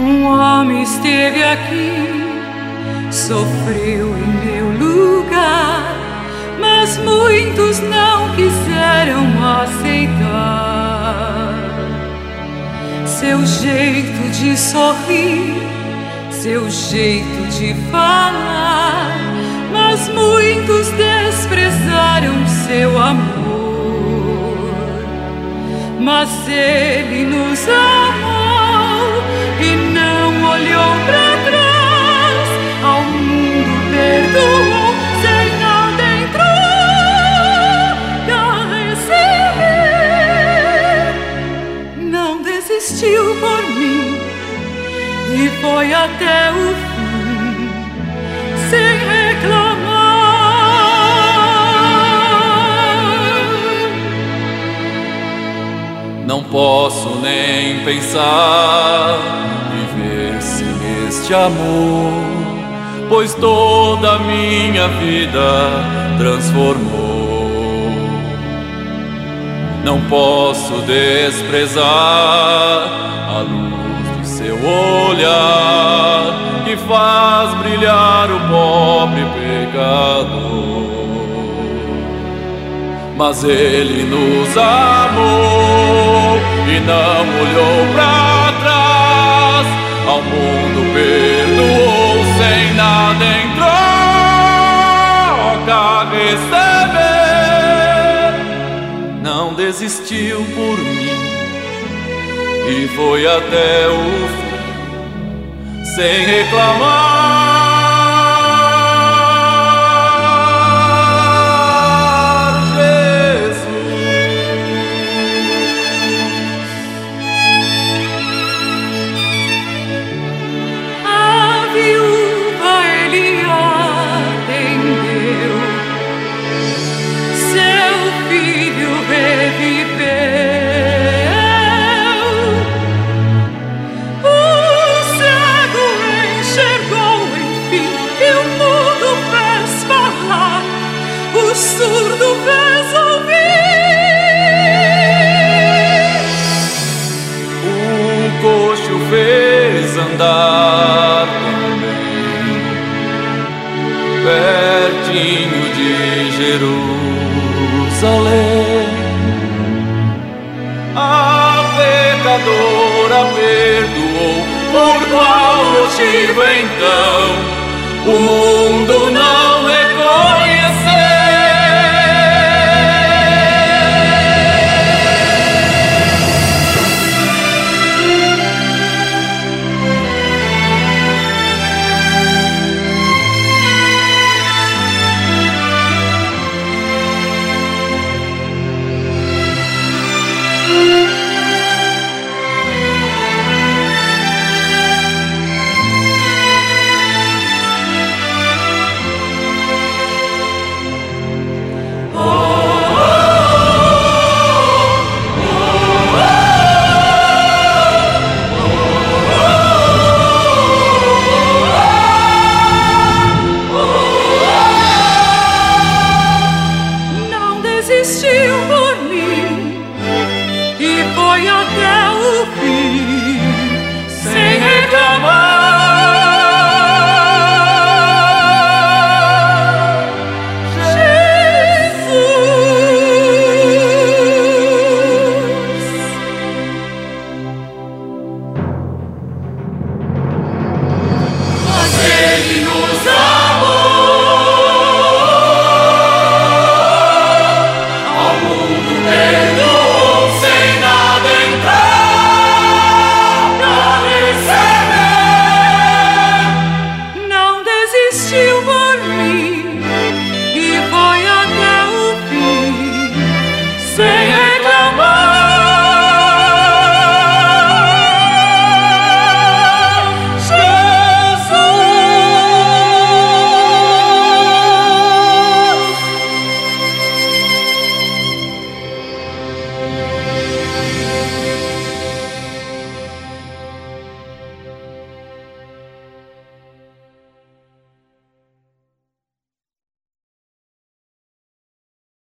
Um homem esteve aqui, sofreu em meu lugar, mas muitos não quiseram aceitar. Seu jeito de sorrir, seu jeito de falar, mas muitos desprezaram seu amor. Mas ele nos amou e não olhou para trás, ao mundo perdoou, sem nada entrou a receber. Não desistiu por mim e foi até o fim, sem reclamar. Não posso nem pensar viver sem este amor, pois toda a minha vida transformou. Não posso desprezar a luz do seu olhar, que faz brilhar o pobre pecador. Mas ele nos amou e não olhou para trás, ao mundo perdoou, sem nada em troca a receber. Não desistiu por mim e foi até o fim, sem reclamar. O surdo fez ouvir, o coxo fez andar também, pertinho de Jerusalém. A pecadora perdoou, por qual motivo então o mundo não reconheceu? desistiu por mim e foi até o fim, sem reclamar. Jesus, mas Ele nos amou. Say